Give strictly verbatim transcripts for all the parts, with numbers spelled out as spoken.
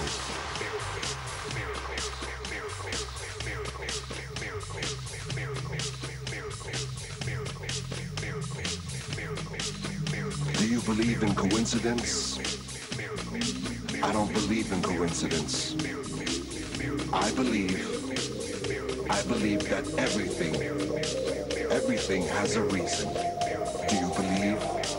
Do you believe in coincidence? I don't believe in coincidence. I believe, I believe that everything, everything has a reason. Do you believe?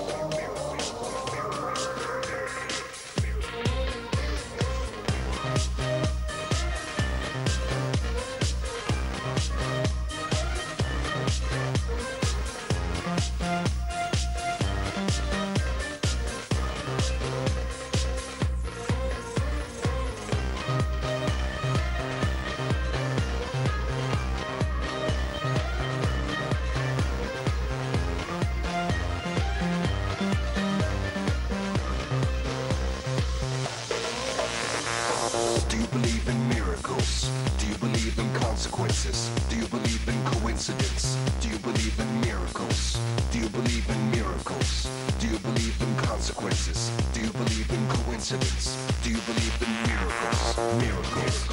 Do you believe in miracles? Do you believe in consequences? Do you believe in coincidence? Do you believe in miracles? Do you believe in miracles? Do you believe in consequences? Do you believe in coincidence? Do you believe in miracles? Miracles.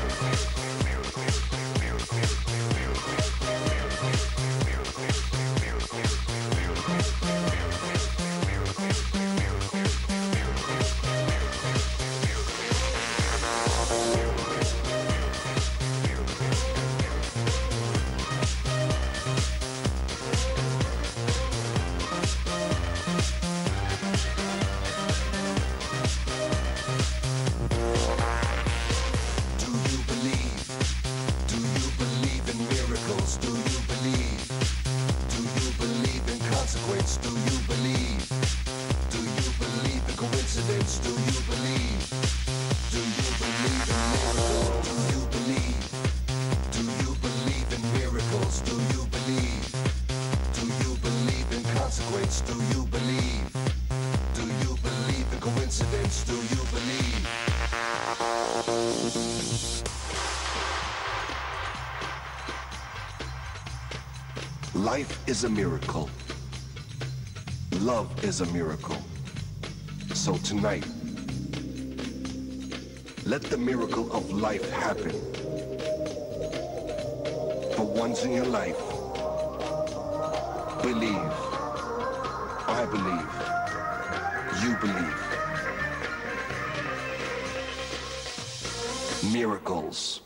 Do you believe? Do you believe in coincidence? Do you believe? Do you believe in miracles? Do you believe? Do you believe in miracles? Do you believe? Do you believe in consequence? Do you believe? Do you believe in coincidence? Do you believe? Life is a miracle. Love is a miracle. So tonight, let the miracle of life happen. For once in your life, believe. I believe. You believe. Miracles.